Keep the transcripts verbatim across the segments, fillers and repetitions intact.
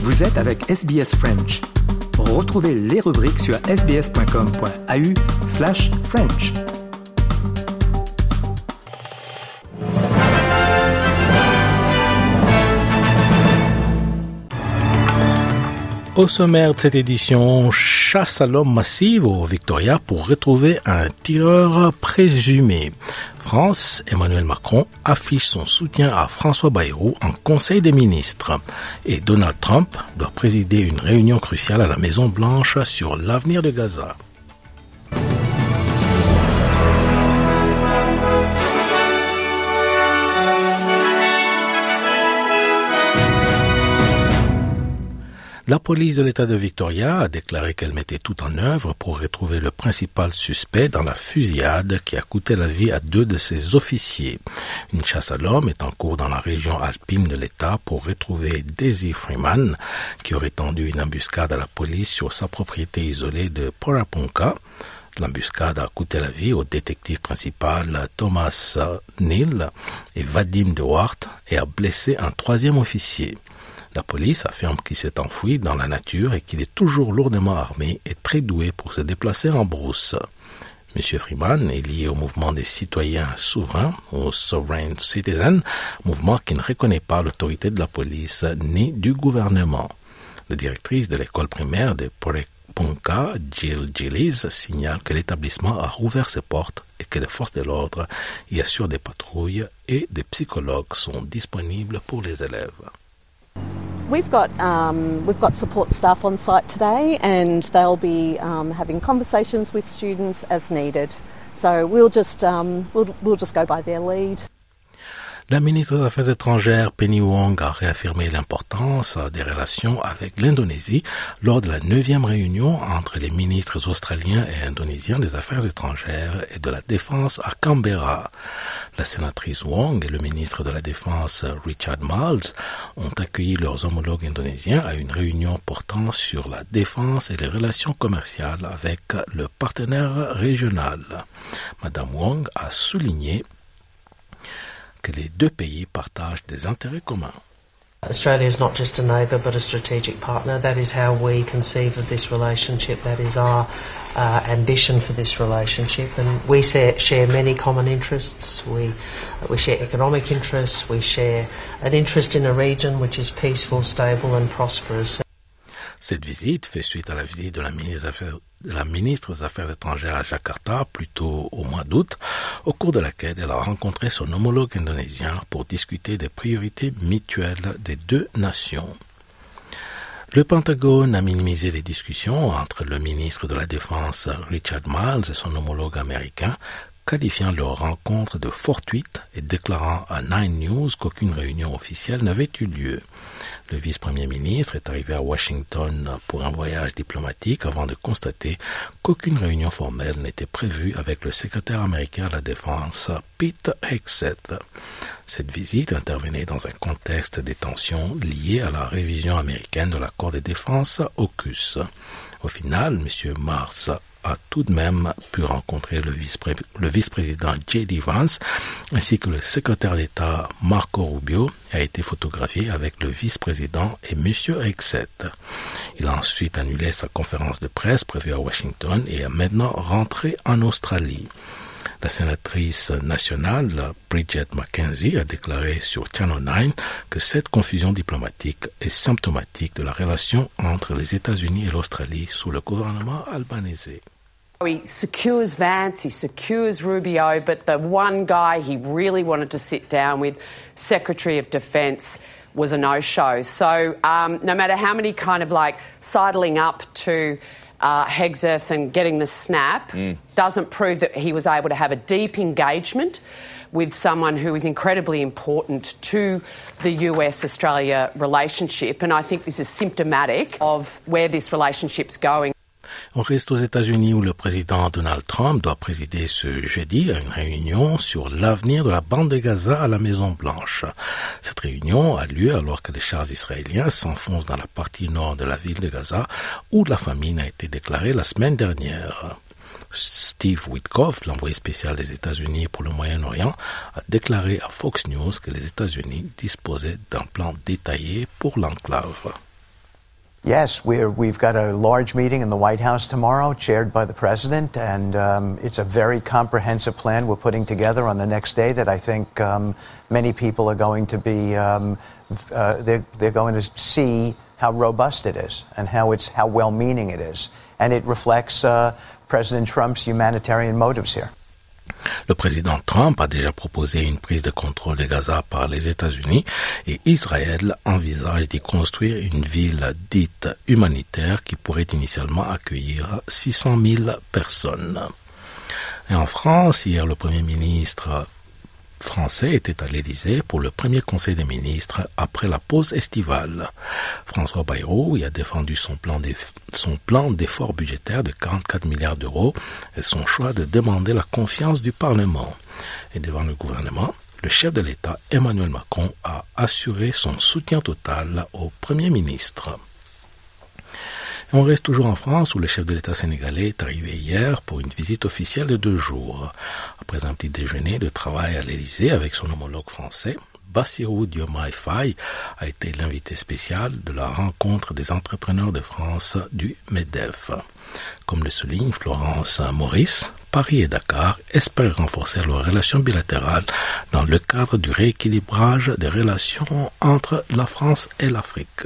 Vous êtes avec S B S French. Retrouvez les rubriques sur sbs.com.au slash French. Au sommaire de cette édition, chasse à l'homme massive au Victoria pour retrouver un tireur présumé. France, Emmanuel Macron affiche son soutien à François Bayrou en Conseil des ministres. Et Donald Trump doit présider une réunion cruciale à la Maison-Blanche sur l'avenir de Gaza. La police de l'État de Victoria a déclaré qu'elle mettait tout en œuvre pour retrouver le principal suspect dans la fusillade qui a coûté la vie à deux de ses officiers. Une chasse à l'homme est en cours dans la région alpine de l'État pour retrouver Daisy Freeman, qui aurait tendu une embuscade à la police sur sa propriété isolée de Porapunka. L'embuscade a coûté la vie au détective principal Thomas Neal et Vadim Dewart et a blessé un troisième officier. La police affirme qu'il s'est enfoui dans la nature et qu'il est toujours lourdement armé et très doué pour se déplacer en brousse. M. Freeman est lié au mouvement des citoyens souverains, au Sovereign Citizen, mouvement qui ne reconnaît pas l'autorité de la police ni du gouvernement. La directrice de l'école primaire de Porepunka, Jill Gillies, signale que l'établissement a rouvert ses portes et que les forces de l'ordre y assurent des patrouilles et des psychologues sont disponibles pour les élèves. We've got um, we've got support staff on site today, and they'll be um, having conversations with students as needed. So we'll just um, we'll we'll just go by their lead. La ministre des Affaires étrangères Penny Wong a réaffirmé l'importance des relations avec l'Indonésie lors de la neuvième réunion entre les ministres australiens et indonésiens des Affaires étrangères et de la Défense à Canberra. La sénatrice Wong et le ministre de la Défense Richard Marles ont accueilli leurs homologues indonésiens à une réunion portant sur la défense et les relations commerciales avec le partenaire régional. Madame Wong a souligné que les deux pays partagent des intérêts communs. Australia is not just a neighbour but a strategic partner. That is how we conceive of this relationship. That is our uh, ambition for this relationship. And we share, share many common interests. We, we share economic interests. We share an interest in a region which is peaceful, stable and prosperous. Cette visite fait suite à la visite de la ministre des Affaires, de la ministre des Affaires étrangères à Jakarta, plus tôt au mois d'août, au cours de laquelle elle a rencontré son homologue indonésien pour discuter des priorités mutuelles des deux nations. Le Pentagone a minimisé les discussions entre le ministre de la Défense Richard Marles et son homologue américain, qualifiant leur rencontre de fortuite et déclarant à Nine News qu'aucune réunion officielle n'avait eu lieu. Le vice-premier ministre est arrivé à Washington pour un voyage diplomatique avant de constater qu'aucune réunion formelle n'était prévue avec le secrétaire américain à la Défense, Pete Hegseth. Cette visite intervenait dans un contexte des tensions liées à la révision américaine de l'accord de défense AUKUS. Au final, M. Marles a tout de même pu rencontrer le, vice-pré- le vice-président J D Vance ainsi que le secrétaire d'État Marco Rubio a été photographié avec le vice-président et M. Hegseth. Il a ensuite annulé sa conférence de presse prévue à Washington et est maintenant rentré en Australie. La sénatrice nationale Bridget McKenzie a déclaré sur Channel nine que cette confusion diplomatique est symptomatique de la relation entre les États-Unis et l'Australie sous le gouvernement albanais. He secures Vance, he secures Rubio, but the one guy he really wanted to sit down with, Secretary of Defence, was a no-show. So um, no matter how many kind of like sidling up to uh, Hegseth and getting the snap, mm. doesn't prove that he was able to have a deep engagement with someone who is incredibly important to the U S Australia relationship. And I think this is symptomatic of where this relationship's going. On reste aux États-Unis où le président Donald Trump doit présider ce jeudi à une réunion sur l'avenir de la bande de Gaza à la Maison-Blanche. Cette réunion a lieu alors que les chars israéliens s'enfoncent dans la partie nord de la ville de Gaza où la famine a été déclarée la semaine dernière. Steve Witkoff, l'envoyé spécial des États-Unis pour le Moyen-Orient, a déclaré à Fox News que les États-Unis disposaient d'un plan détaillé pour l'enclave. Yes, we're, we've got a large meeting in the White House tomorrow, chaired by the President, and um, it's a very comprehensive plan we're putting together on the next day that I think um, many people are going to be, um, uh, they're, they're going to see how robust it is and how it's how well-meaning it is. And it reflects uh, President Trump's humanitarian motives here. Le président Trump a déjà proposé une prise de contrôle de Gaza par les États-Unis et Israël envisage d'y construire une ville dite humanitaire qui pourrait initialement accueillir six cent mille personnes. Et en France, hier, le Premier ministre français était à l'Élysée pour le premier conseil des ministres après la pause estivale. François Bayrou y a défendu son plan d'eff- son plan d'effort budgétaire de quarante-quatre milliards d'euros et son choix de demander la confiance du Parlement. Et devant le gouvernement, le chef de l'État, Emmanuel Macron, a assuré son soutien total au Premier ministre. Et on reste toujours en France où le chef de l'État sénégalais est arrivé hier pour une visite officielle de deux jours. Après un petit déjeuner de travail à l'Élysée avec son homologue français, Bassirou Diomaye Faye a été l'invité spécial de la rencontre des entrepreneurs de France du MEDEF. Comme le souligne Florence Maurice, Paris et Dakar espèrent renforcer leurs relations bilatérales dans le cadre du rééquilibrage des relations entre la France et l'Afrique.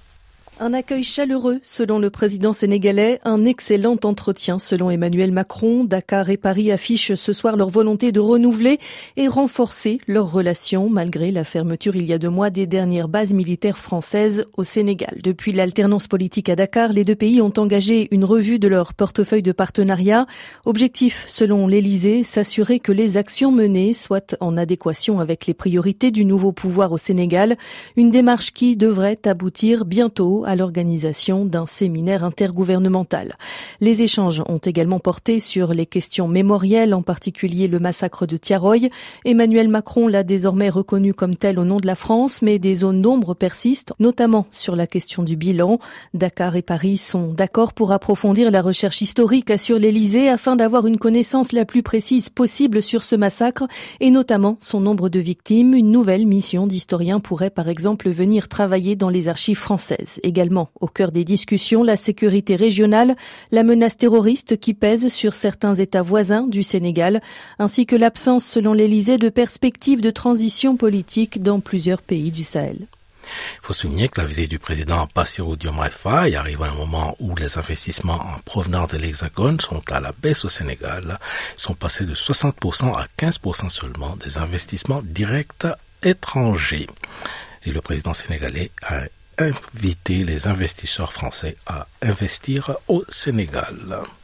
Un accueil chaleureux, selon le président sénégalais, un excellent entretien, selon Emmanuel Macron. Dakar et Paris affichent ce soir leur volonté de renouveler et renforcer leurs relations, malgré la fermeture il y a deux mois des dernières bases militaires françaises au Sénégal. Depuis l'alternance politique à Dakar, les deux pays ont engagé une revue de leur portefeuille de partenariat. Objectif, selon l'Élysée, s'assurer que les actions menées soient en adéquation avec les priorités du nouveau pouvoir au Sénégal. Une démarche qui devrait aboutir bientôt à l'organisation d'un séminaire intergouvernemental. Les échanges ont également porté sur les questions mémorielles, en particulier le massacre de Thiaroye. Emmanuel Macron l'a désormais reconnu comme tel au nom de la France, mais des zones d'ombre persistent, notamment sur la question du bilan. Dakar et Paris sont d'accord pour approfondir la recherche historique, assure l'Élysée, afin d'avoir une connaissance la plus précise possible sur ce massacre et notamment son nombre de victimes. Une nouvelle mission d'historiens pourrait par exemple venir travailler dans les archives françaises. Également au cœur des discussions, la sécurité régionale, la menace terroriste qui pèse sur certains États voisins du Sénégal, ainsi que l'absence, selon l'Élysée, de perspectives de transition politique dans plusieurs pays du Sahel. Il faut souligner que la visite du président Bassirou Diomaye Faye arrive à un moment où les investissements en provenance de l'Hexagone sont à la baisse au Sénégal, sont passés de soixante pour cent à quinze pour cent seulement des investissements directs étrangers. Et le président sénégalais a inviter les investisseurs français à investir au Sénégal.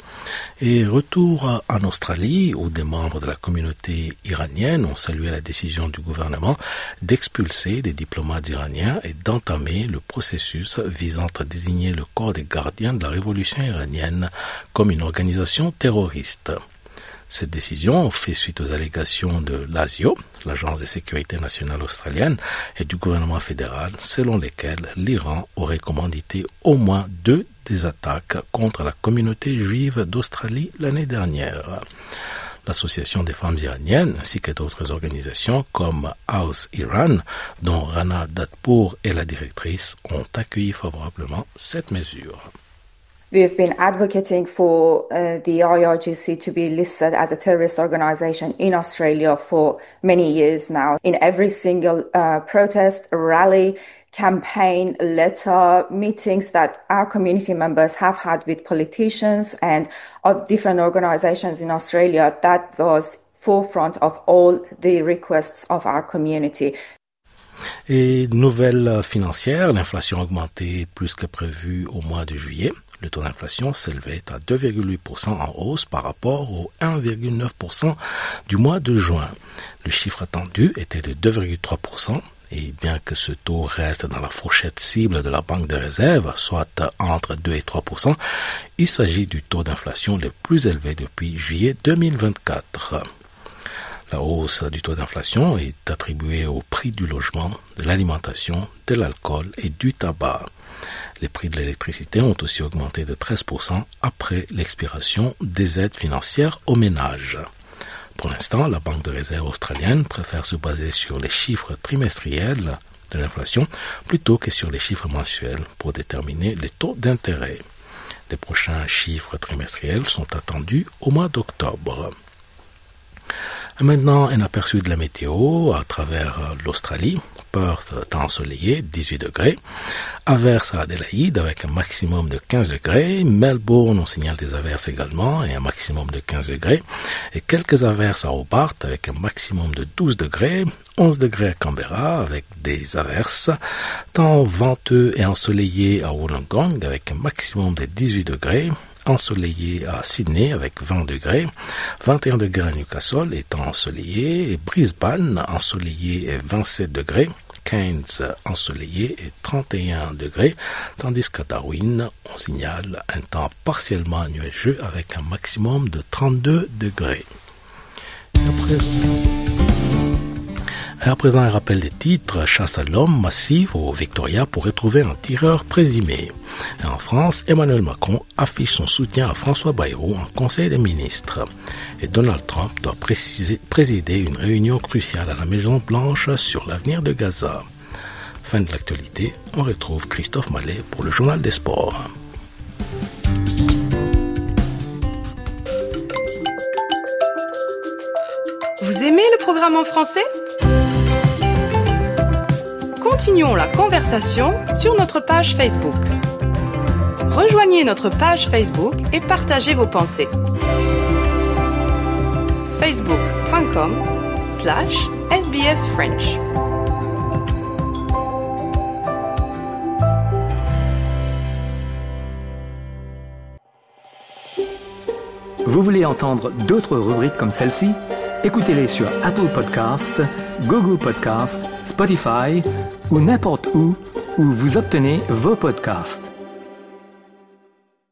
Et retour en Australie, où des membres de la communauté iranienne ont salué la décision du gouvernement d'expulser des diplomates iraniens et d'entamer le processus visant à désigner le corps des gardiens de la révolution iranienne comme une organisation terroriste. Cette décision fait suite aux allégations de l'A S I O, l'Agence de sécurité nationale australienne, et du gouvernement fédéral, selon lesquelles l'Iran aurait commandité au moins deux des attaques contre la communauté juive d'Australie l'année dernière. L'Association des femmes iraniennes, ainsi que d'autres organisations comme House Iran, dont Rana Datpour est la directrice, ont accueilli favorablement cette mesure. We have been advocating for uh, the I R G C to be listed as a terrorist organisation in Australia for many years now. In every single uh, protest, rally, campaign, letter, meetings that our community members have had with politicians and of different organisations in Australia, that was forefront of all the requests of our community. Et nouvelle financière, l'inflation a augmenté plus que prévu au mois de juillet. Le taux d'inflation s'élevait à deux virgule huit pour cent en hausse par rapport au un virgule neuf pour cent du mois de juin. Le chiffre attendu était de deux virgule trois pour cent et bien que ce taux reste dans la fourchette cible de la Banque de réserve, soit entre deux et trois pour cent, il s'agit du taux d'inflation le plus élevé depuis juillet deux mille vingt-quatre. La hausse du taux d'inflation est attribuée au prix du logement, de l'alimentation, de l'alcool et du tabac. Les prix de l'électricité ont aussi augmenté de treize pour cent après l'expiration des aides financières aux ménages. Pour l'instant, la Banque de réserve australienne préfère se baser sur les chiffres trimestriels de l'inflation plutôt que sur les chiffres mensuels pour déterminer les taux d'intérêt. Les prochains chiffres trimestriels sont attendus au mois d'octobre. Maintenant, un aperçu de la météo à travers l'Australie. Perth ensoleillé, dix-huit degrés. Averses à Adélaïde avec un maximum de quinze degrés. Melbourne, on signale des averses également et un maximum de quinze degrés. Et quelques averses à Hobart avec un maximum de douze degrés. onze degrés à Canberra avec des averses. Temps venteux et ensoleillé à Wollongong avec un maximum de dix-huit degrés. Ensoleillé à Sydney avec vingt degrés, vingt et un degrés à Newcastle et temps ensoleillé, et Brisbane ensoleillé et vingt-sept degrés, Cairns ensoleillé et trente et un degrés, tandis qu'à Darwin, on signale un temps partiellement nuageux avec un maximum de trente-deux degrés. Et à présent, et à présent, un rappel des titres. Chasse à l'homme massive au Victoria pour retrouver un tireur présumé. Et en France, Emmanuel Macron affiche son soutien à François Bayrou en Conseil des ministres. Et Donald Trump doit préciser, présider une réunion cruciale à la Maison-Blanche sur l'avenir de Gaza. Fin de l'actualité, on retrouve Christophe Mallet pour le Journal des Sports. Vous aimez le programme en français ? Continuons la conversation sur notre page Facebook. Rejoignez notre page Facebook et partagez vos pensées. facebook.com slash sbsfrench. Vous voulez entendre d'autres rubriques comme celle-ci? Écoutez-les sur Apple Podcasts, Google Podcasts, Spotify ou n'importe où où vous obtenez vos podcasts.